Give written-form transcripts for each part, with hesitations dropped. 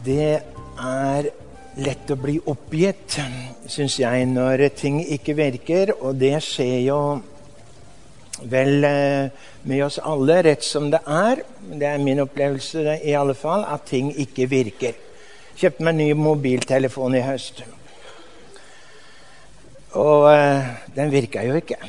Det lett å bli oppgitt, synes jeg, når ting ikke virker, og det skjer jo vel med oss alle rett som det er. Det min opplevelse i alle fall, at ting ikke virker. Kjøpte meg en ny mobiltelefon i høst. Og den virket jo ikke.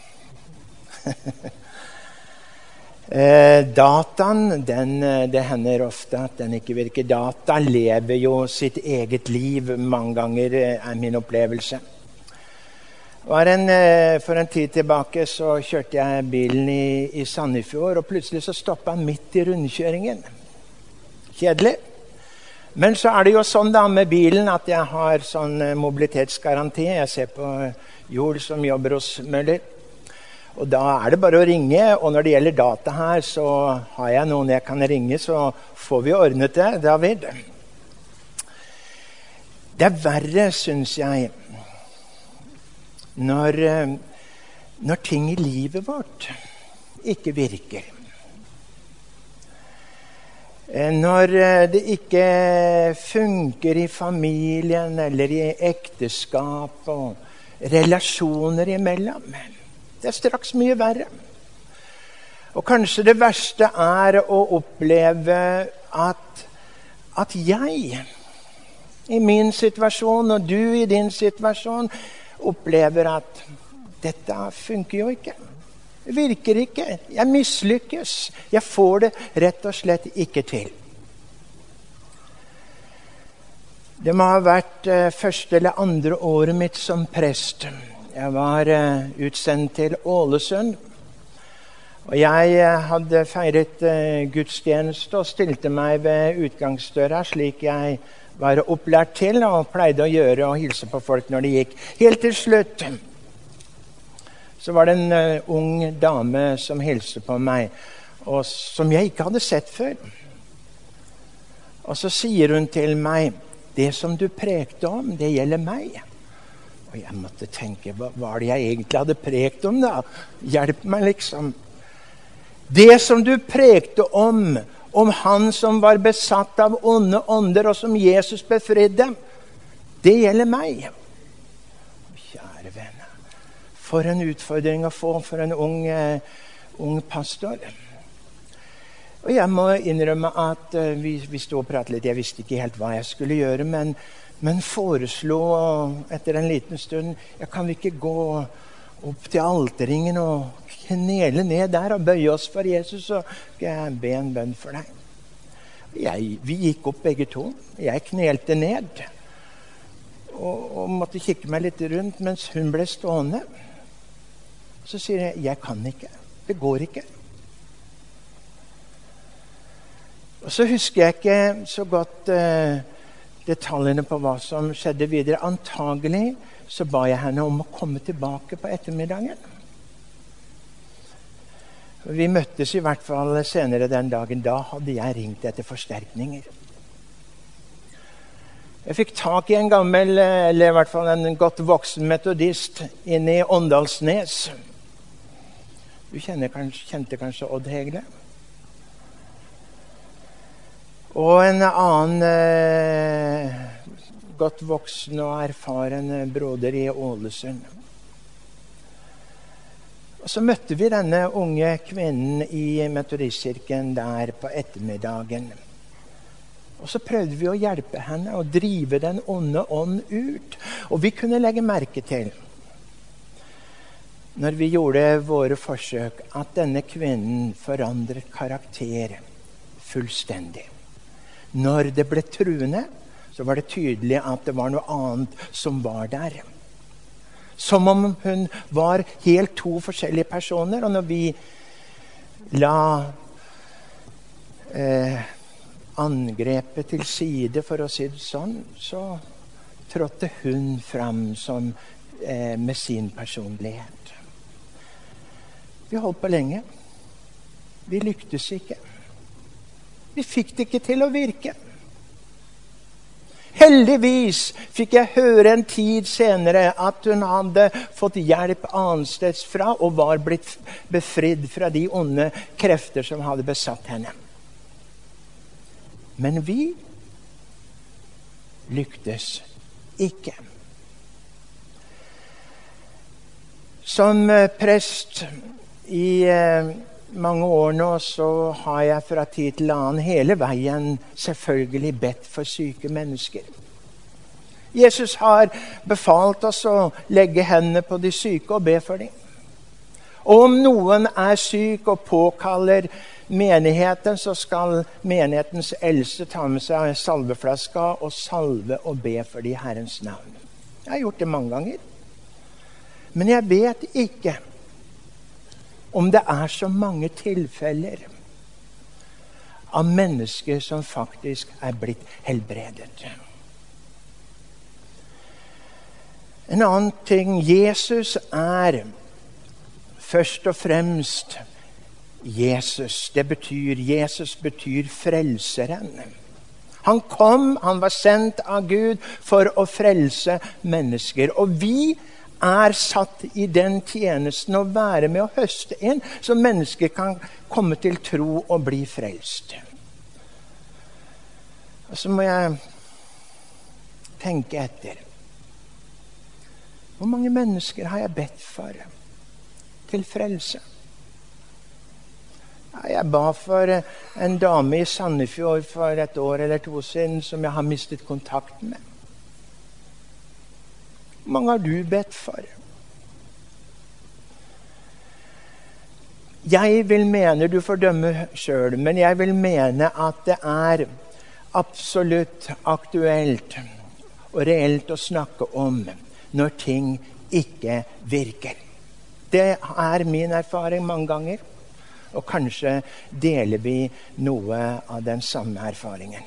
Dataen, det hender ofte at den ikke virker. Data lever jo sitt eget liv mange ganger, min opplevelse. For en tid tilbake så kjørte jeg bilen i Sandefjord, og plutselig så stoppet han midt i rundkjøringen. Kjedelig. Men så det jo sånn da med bilen at jeg har sånn mobilitetsgaranti. Jeg ser på Joel som jobber hos Møller. Og da det bare å ringe, og når det gjelder data her, så har jeg noen jeg kan ringe, så får vi ordnet det, David. Det verre, synes jeg, når ting i livet vårt ikke virker. Når det ikke funker i familien eller i ekteskap og relasjoner imellom. Det straks mye verre. Og kanskje det verste å oppleve at jeg i min situasjon og du i din situasjon opplever at dette funker jo ikke. Det virker ikke. Jeg mislykkes. Jeg får det rett og slett ikke til. Det må ha vært første eller andre året mitt som prest. Jeg var utsendt til Ålesund, og jeg hadde feiret gudstjeneste og stilte meg ved utgangsdøra slik jeg var opplært til og pleide å gjøre og hilse på folk når de gikk. Helt til slutt så var det en ung dame som hilste på meg, og som jeg ikke hadde sett før. Og så sier hun til meg, det som du prekte om, det gjelder meg. Og jeg måtte tenke, hva var det jeg egentlig hadde prekt om da? Hjelp meg liksom. Det som du prekte om han som var besatt av onde ånder, og som Jesus befridde, det gjelder meg. Kjære venner, for en utfordring å få for en ung pastor. Og jeg må innrømme at vi stod og pratet litt, jeg visste ikke helt hva jeg skulle gjøre, men foreslo etter en liten stund, jeg kan vi ikke gå opp til alterringen og knele ned der og bøye oss for Jesus, og skal jeg be en bønn for deg. Vi gikk opp begge to. Jeg knelte ned og måtte kikke meg litt rundt mens hun ble stående. Så sier jeg kan ikke. Det går ikke. Og så husker jeg ikke så godt detaljene på hva som skjedde videre. Antagelig så ba jeg henne om å komme tilbake på ettermiddagen. Vi møttes i hvert fall senere den dagen. Da hadde jeg ringt etter forsterkninger. Jeg fikk tak i en gammel, eller i hvert fall en godt voksen metodist inne i Åndalsnes. Du kjente kanskje Odd Hegle? Og en annen godt voksen og erfaren broder i Ålesund. Og så møtte vi denne unge kvinnen i metodistkirken der på ettermiddagen. Og så prøvde vi å hjelpe henne å drive den onde ånd ut. Og vi kunne legge merke til, når vi gjorde våre forsøk, at denne kvinnen forandret karakter fullstendig. Når det ble truende, så var det tydelig at det var noe annet som var der. Som om hun var helt to forskjellige personer. Og når vi la angrepet til side, for å si det sånn, så trådte hun fram som, med sin personlighet. Vi holdt på lenge. Vi lyktes ikke. Vi fikk det ikke til å virke. Heldigvis fikk jeg høre en tid senere at hun hadde fått hjelp annensteds fra og var blitt befridd fra de onde krefter som hadde besatt henne. Men vi lyktes ikke. Som prest i mange år nå, så har jeg fra tid til annen hele veien selvfølgelig bedt for syke mennesker. Jesus har befalt oss å legge hendene på de syke og be for dem. Og om noen er syk og påkaller menigheten, så skal menighetens eldste ta med seg salveflaska og salve og be for de Herrens navn. Jeg har gjort det mange ganger. Men jeg vet ikke om det er så mange tilfeller av mennesker som faktisk er blitt helbredet. En annen ting, Jesus er først og fremst Jesus. Jesus betyr frelseren. Han kom, han var sendt av Gud for å frelse mennesker. Og vi er satt i den tjenesten å være med å høste inn, så mennesker kan komme til tro og bli frelst. Og så må jeg tenke etter. Hvor mange mennesker har jeg bedt for til frelse? Jeg ba for en dame i Sandefjord for 1 år eller 2 siden som jeg har mistet kontakten med. Hvor mange har du bedt for? Jeg vil mene, du får dømme selv, men jeg vil mene at det er absolutt aktuelt og reelt å snakke om når ting ikke virker. Det er min erfaring mange ganger, og kanskje deler vi noe av den samme erfaringen.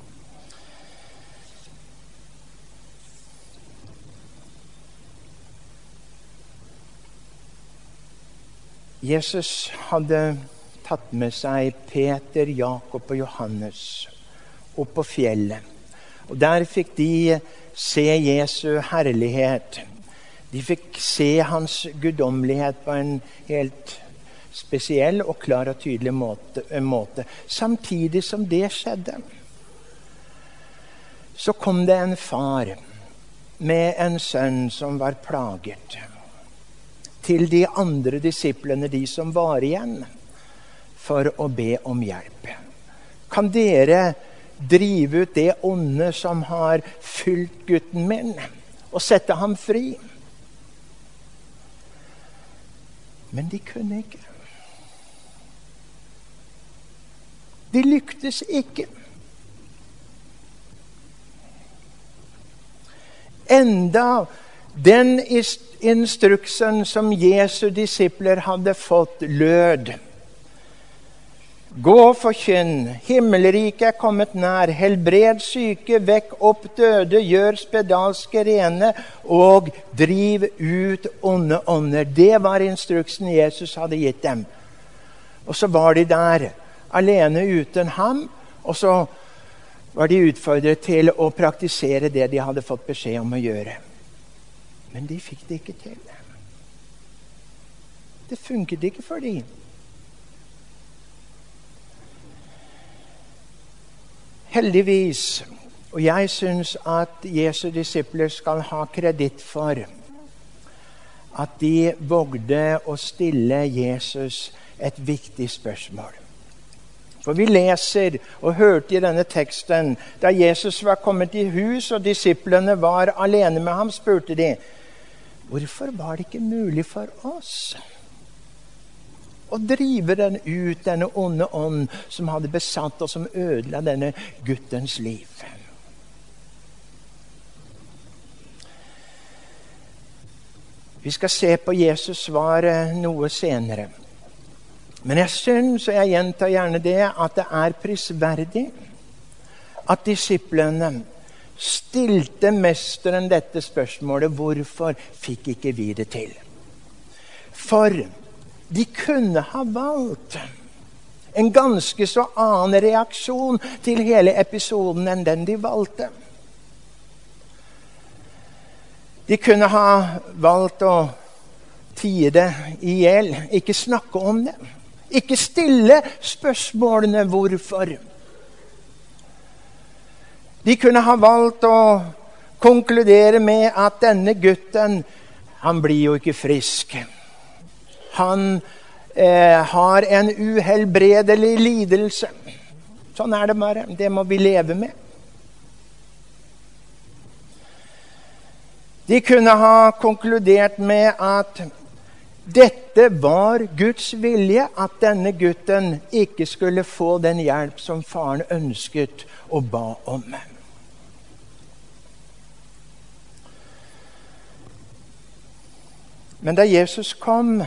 Jesus hadde tatt med seg Peter, Jakob og Johannes opp på fjellet. Og der fikk de se Jesu herlighet. De fikk se hans guddommelighet på en helt spesiell og klar og tydelig måte. Samtidig som det skjedde, så kom det en far med en sønn som var plaget, til de andre disiplene, de som var igjen, for å be om hjelp. Kan dere drive ut det onde som har fylt gutten min, og sette ham fri? Men de kunne ikke. De lyktes ikke. Enda den instruksen som Jesu disipler hadde fått lød: Gå og forkynn, himmelriket er kommet nær, helbred syke, vekk opp døde, gjør spedalske rene, og driv ut onde ånder. Det var instruksen Jesus hadde gitt dem. Og så var de der, alene uten ham, og så var de utfordret til å praktisere det de hadde fått beskjed om å gjøre. Men de fikk det ikke til. Det funket ikke for dem. Heldigvis, og jeg synes at Jesu disipler skal ha kreditt for at de vågde å stille Jesus et viktig spørsmål. For vi leser og hørte i denne teksten, da Jesus var kommet i hus og disiplene var alene med ham, spurte de: Hvorfor var det ikke mulig for oss å drive den ut, denne onde ånd som hadde besatt og som ødela denne guttens liv? Vi skal se på Jesus svar noe senere. Men jeg synes, og jeg gjentar gjerne det, at det er prisverdig at disiplene stilte mesteren dette spørsmålet: hvorfor fikk ikke vi det til? For de kunne ha valgt en ganske så annen reaksjon til hele episoden enn den de valgte. De kunne ha valgt å tie det i hjel, ikke snakke om det, ikke stille spørsmålene hvorfor. De kunne ha valgt å konkludere med at denne gutten, han blir jo ikke frisk. Han har en uhelbredelig lidelse. Sånn er det bare. Det må vi leve med. De kunne ha konkludert med at dette var Guds vilje, at denne gutten ikke skulle få den hjelp som faren ønsket og ba om. Men da Jesus kom,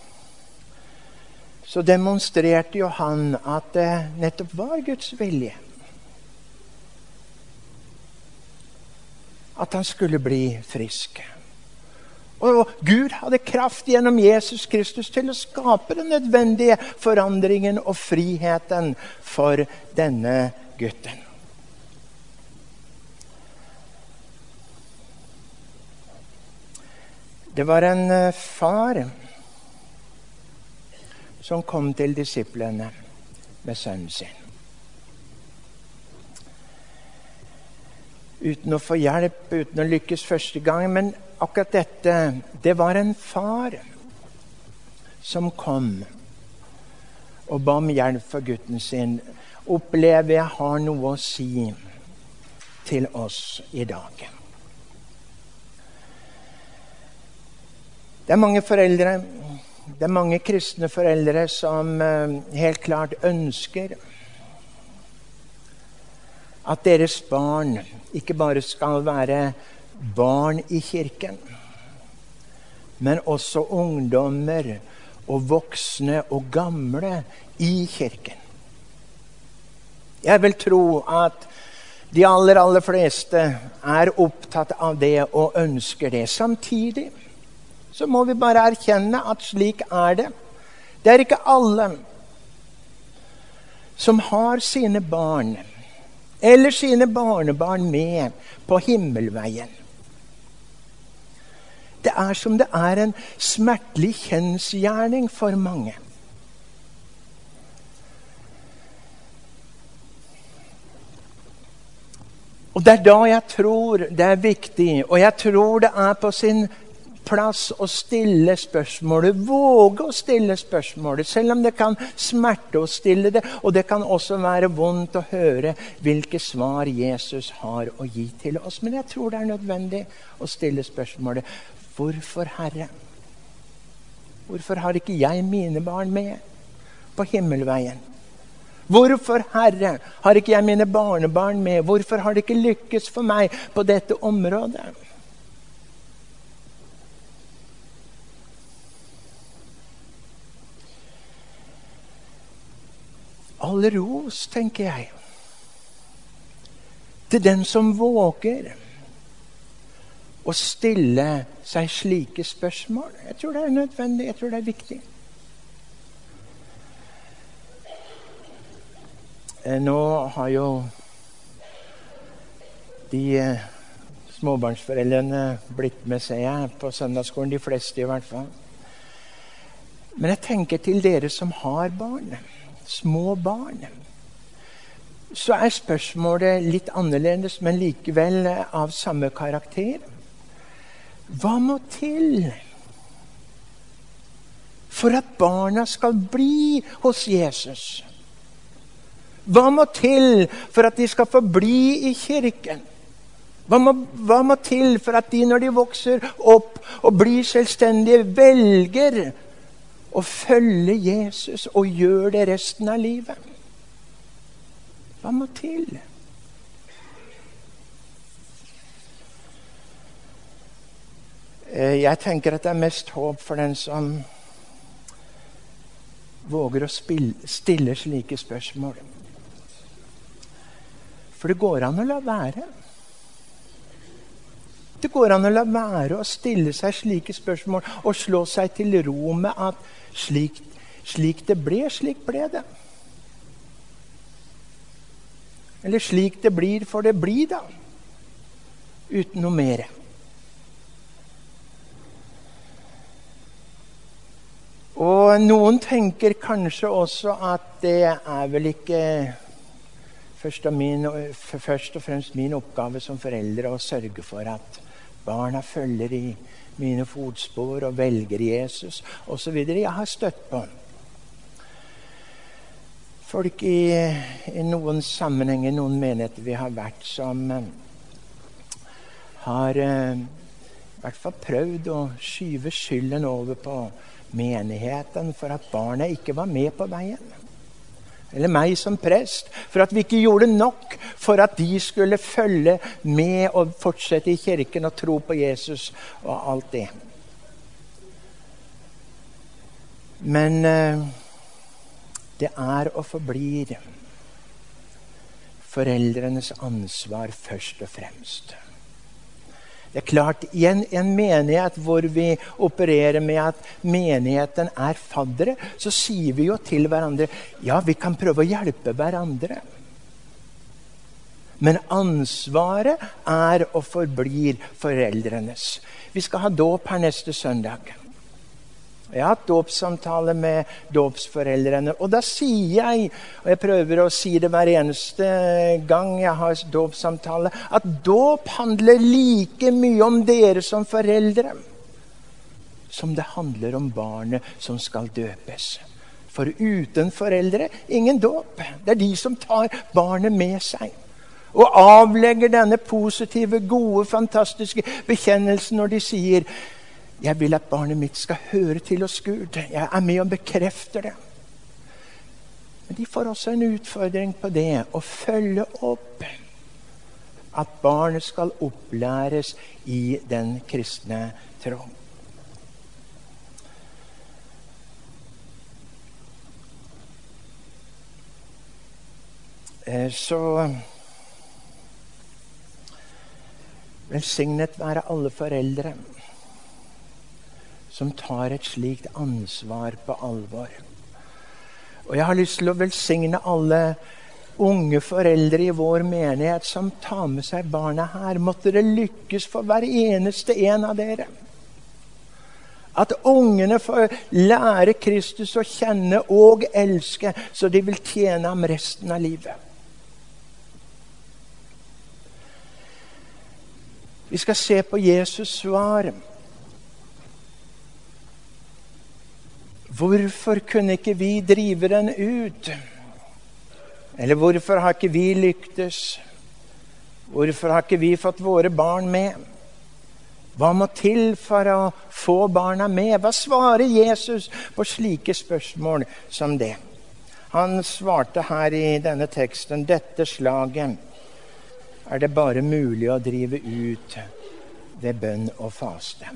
så demonstrerte jo han at det nettopp var Guds vilje. At han skulle bli frisk. Og Gud hadde kraft gjennom Jesus Kristus til å skape den nødvendige forandringen og friheten for denne gutten. Det var en far som kom til disiplene med sønnen sin. Uten å få hjelp, uten å lykkes første gang. Men akkurat dette, det var en far som kom og ba om hjelp for gutten sin. Opplever jeg har noe å si til oss i dag. Det er mange foreldre, det er mange kristne foreldre som helt klart ønsker at deres barn ikke bare skal være barn i kirken, men også ungdommer og voksne og gamle i kirken. Jeg vil tro at de aller fleste er opptatt av det og ønsker det. Samtidig så må vi bare erkjenne at slik er det. Det er ikke alle som har sine barn eller sine barnebarn med på himmelveien. Det er som det er en smertelig kjensgjerning for mange. Og det er da jeg tror det er viktig, og jeg tror det er på sin plass å stille spørsmålet, våge å stille spørsmålet, selv om det kan smerte å stille det, og det kan også være vondt å høre hvilke svar Jesus har å gi til oss. Men jeg tror det er nødvendig å stille spørsmålet, hvorfor Herre? Hvorfor har ikke jeg mine barn med på himmelveien? Hvorfor Herre har ikke jeg mine barnebarn med? Hvorfor har det ikke lykkes for meg på dette området? All ros, tenker jeg, til den som våger å stille seg slike spørsmål. Jeg tror det er nødvendig, jeg tror det er viktig. Nå har jo de småbarnsforeldrene blitt med, ser jeg, på søndagsskolen, de fleste i hvert fall. Men jeg tenker til dere som har barn, små barn, så er spørsmålet litt annerledes, men likevel av samme karakter. Hva må til for at barna skal bli hos Jesus? Hva må til for at de skal få bli i kirken? Hva må til for at de, når de vokser opp og blir selvstendige, velger å følge Jesus og gjør det resten av livet? Hva må til? Jeg tenker at det er mest håp for den som våger å stille slike spørsmål. For det går an å la være. Det går an å la være å stille seg slike spørsmål og slå seg til ro med at slik det ble, slik ble det. Eller slik det blir, for det blir da. Uten noe mer. Og noen tenker kanskje også at det er vel ikke først og fremst min oppgave som foreldre å sørge for at barna følger i mine fotspor og velger Jesus og så videre. Jeg har støtt på folk i noen sammenhenger, noen menigheter vi har vært, som har i hvert fall prøvd å skyve skylden over på menigheten for at barna ikke var med på veien. Eller meg som prest, for at vi ikke gjorde nok for at de skulle følge med og fortsette i kirken og tro på Jesus og alt det. Men det er og forblir foreldrenes ansvar først og fremst. Det er klart, i en menighet hvor vi opererer med at menigheten er faddere, så sier vi jo til hverandre, ja, vi kan prøve å hjelpe hverandre. Men ansvaret er og forblir foreldrenes. Vi skal ha dåp her neste søndag. Jeg har hatt dåpssamtale med dåpsforeldrene, og da sier jeg, og jeg prøver å si det hver eneste gang jeg har dåpssamtale, at dåp handler like mye om dere som foreldre, som det handler om barnet som skal døpes. For uten foreldre, ingen dåp. Det er de som tar barnet med seg. Og avlegger denne positive, gode, fantastiske bekjennelsen når de sier, jeg vil at barnet mitt skal høre til hos Gud. Jeg er med og bekrefter det. Men de får også en utfordring på det, å følge opp at barnet skal opplæres i den kristne tro. Så velsignet være alle foreldre som tar et slikt ansvar på alvor. Og jeg har lyst til å velsigne alle unge foreldre i vår menighet som tar med seg barna her. Måtte det lykkes for hver eneste en av dere. At ungene får lære Kristus å kjenne og elske, så de vil tjene ham resten av livet. Vi skal se på Jesus svar. Hvorfor kunne ikke vi drive den ut? Eller hvorfor har ikke vi lyktes? Hvorfor har ikke vi fått våre barn med? Hva må til for å få barna med? Hva svarer Jesus på slike spørsmål som det? Han svarte her i denne teksten, dette slaget er det bare mulig å drive ut ved bønn og faste.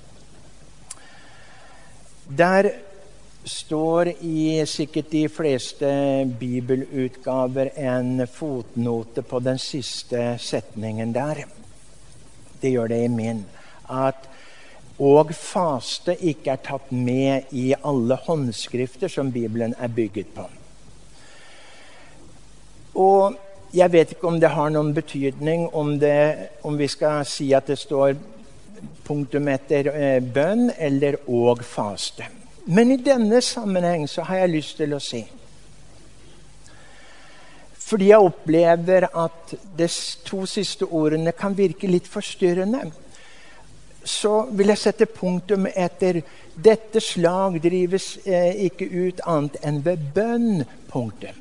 Der står i sikkert de fleste bibelutgaver en fotnote på den siste setningen der. Det gjør det i min. At og faste ikke er tatt med i alle håndskrifter som Bibelen er bygget på. Og jeg vet ikke om det har noen betydning om vi skal si at det står punktum etter bønn eller og faste. Men i denne sammenheng så har jeg lyst til å si, fordi jeg opplever at de to siste ordene kan virke litt forstyrrende, så vil jeg sette punktum etter dette slag drives ikke ut annet enn ved bønn, punktum.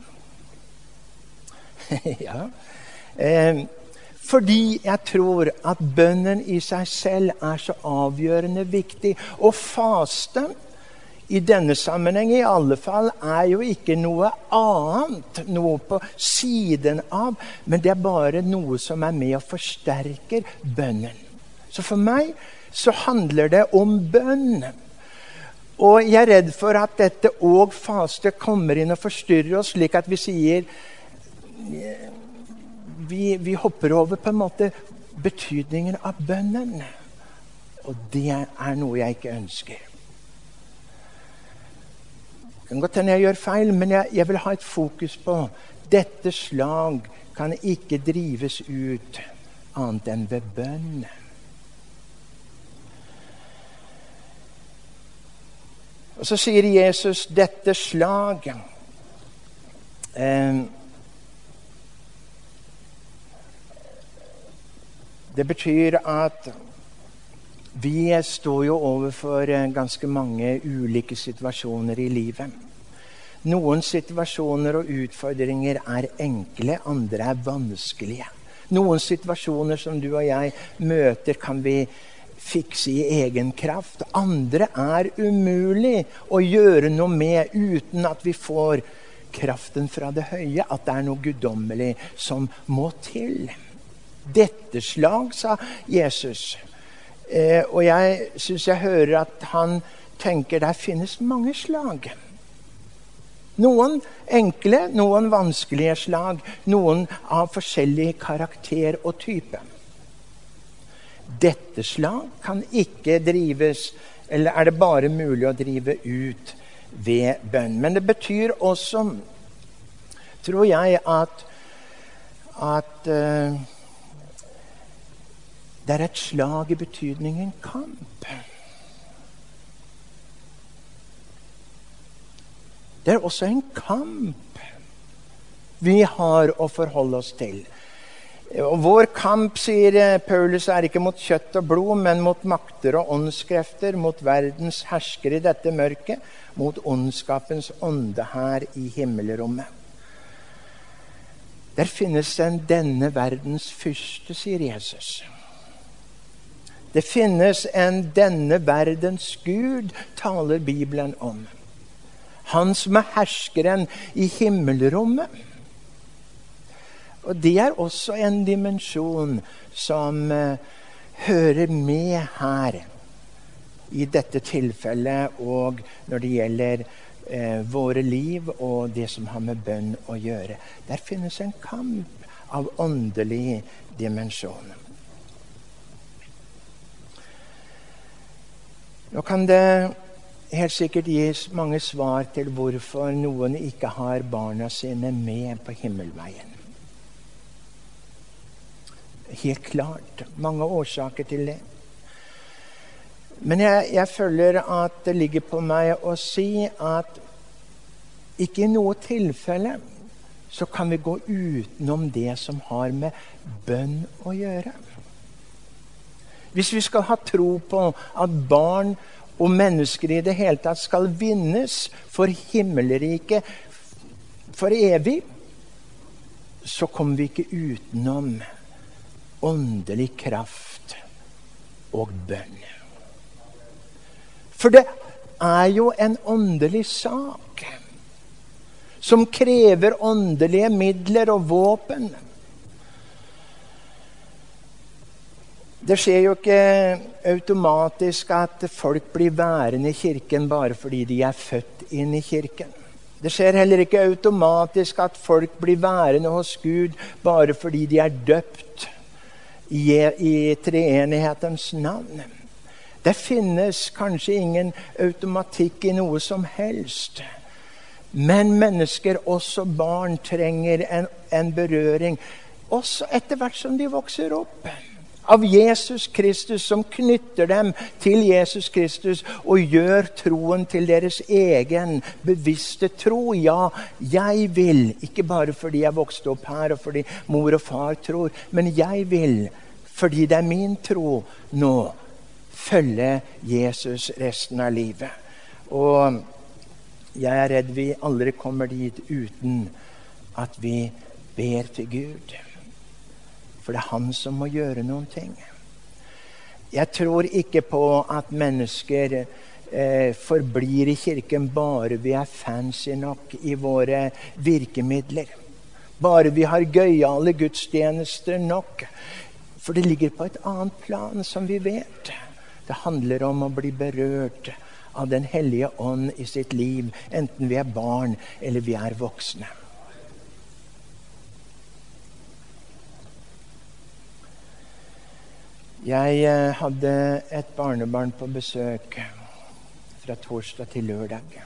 Ja. Fordi jeg tror at bønnen i seg selv er så avgjørende viktig. Og faste i denne sammenheng i alle fall er jo ikke noe annet, noe på siden av, men det er bare noe som er med og forsterker bønnen. Så for meg så handler det om bønn. Og jeg er redd for at dette og faste kommer inn og forstyrrer oss, slik at vi sier, vi hopper over på en måte betydningen av bønnen. Og det er noe jeg ikke ønsker. Det kan godt hende jeg gjør feil, men jeg vil ha et fokus på dette slag kan ikke drives ut annet enn ved bønn. Og så sier Jesus dette slag Det betyr at vi står jo overfor ganske mange ulike situasjoner i livet. Noen situasjoner og utfordringer er enkle, andre er vanskelige. Noen situasjoner som du og jeg møter kan vi fikse i egen kraft. Andre er umulig å gjøre noe med uten at vi får kraften fra det høye, at det er noe guddommelig som må til. Dette slag, sa Jesus. Og jeg synes jeg hører at han tenker der finnes mange slag. Noen enkle, noen vanskelige slag, noen av forskjellig karakter og type. Dette slag kan ikke drives, eller er det bare mulig å drive ut ved bønn. Men det betyr også, tror jeg, at det er et slag i betydningen kamp. Det er også en kamp vi har å forholde oss til. Og vår kamp, sier Paulus, er ikke mot kjøtt og blod, men mot makter og åndskrefter, mot verdens hersker i dette mørket, mot ondskapens ånde her i himmelrommet. Der finnes denne verdens fyrste, sier Jesus. Det finnes denne verdens Gud, taler Bibelen om. Han som er herskeren i himmelrommet. Og det er også en dimensjon som hører med her i dette tilfellet, og når det gjelder våre liv og det som har med bønn å gjøre. Der finnes en kamp av åndelig dimensjon. Nå kan det helt sikkert gis mange svar til hvorfor noen ikke har barna sine med på himmelveien. Helt klart. Mange årsaker til det. Men jeg føler at det ligger på meg å si at ikke i noe tilfelle så kan vi gå utenom det som har med bønn å gjøre. Hvis vi skal ha tro på at barn og mennesker i det hele tatt skal vinnes for himmelriket for evig, så kommer vi ikke utenom åndelig kraft og bønn. For det er jo en åndelig sak som krever åndelige midler og våpen. Det skjer jo ikke automatisk at folk blir værende i kirken bare fordi de er født inn i kirken. Det skjer heller ikke automatisk at folk blir værende hos Gud bare fordi de er døpt i treenighetens navn. Det finnes kanskje ingen automatikk i noe som helst. Men mennesker, også barn, trenger en berøring, også etter hvert som de vokser opp, av Jesus Kristus, som knytter dem til Jesus Kristus og gjør troen til deres egen bevisste tro. Ja, jeg vil, ikke bare fordi jeg vokste opp her og fordi mor og far tror, men jeg vil, fordi det er min tro nå, følge Jesus resten av livet. Og jeg er redd vi aldri kommer dit uten at vi ber til Gud. For det er han som må gjøre noen ting. Jeg tror ikke på at mennesker forblir i kirken bare vi er fancy nok i våre virkemidler. Bare vi har gøyale gudstjenester nok. For det ligger på et annet plan som vi vet. Det handler om å bli berørt av den hellige ånd i sitt liv, enten vi er barn eller vi er voksne. Jeg hadde et barnebarn på besøk fra torsdag til lørdag.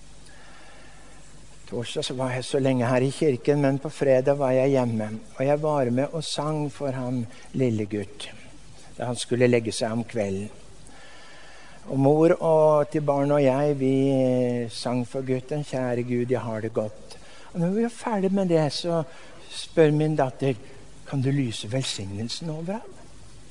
Torsdag så var jeg så lenge her i kirken, men på fredag var jeg hjemme. Og jeg var med og sang for han lille gutt, da han skulle legge seg om kvelden. Og mor og til barn og jeg, vi sang for gutten, kjære Gud, jeg har det godt. Og når vi var ferdig med det, så spør min datter, kan du lyse velsignelsen over ham?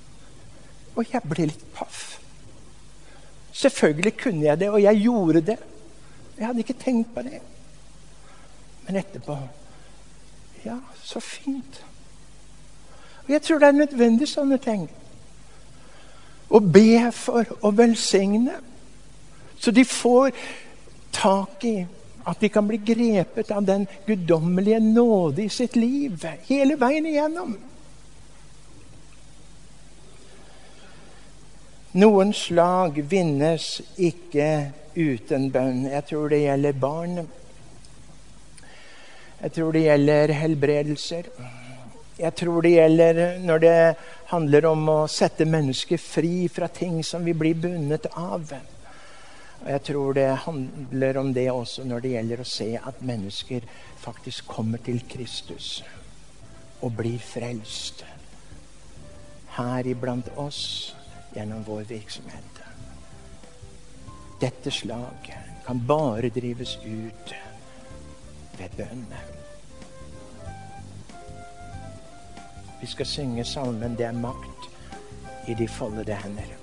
Og jeg ble litt paff. Selvfølgelig kunne jeg det, og jeg gjorde det. Jeg hadde ikke tenkt på det. Men etterpå, ja, så fint. Og jeg tror det er nødvendig sånne ting. Å be for å velsigne, så de får tak i at de kan bli grepet av den guddommelige nåde i sitt liv, hele veien igjennom. Noen slag vinnes ikke uten bønn. Jeg tror det gjelder barn. Jeg tror det gjelder helbredelser. Jeg tror det gjelder når det handler om å sette mennesker fri fra ting som vi blir bundet av. Og jeg tror det handler om det også når det gjelder å se at mennesker faktisk kommer til Kristus og blir frelst her iblant oss gjennom vår virksomhet. Dette slaget kan bare drives ut ved bønn. Vi skal synge salmen «Det er makt i de foldede hender».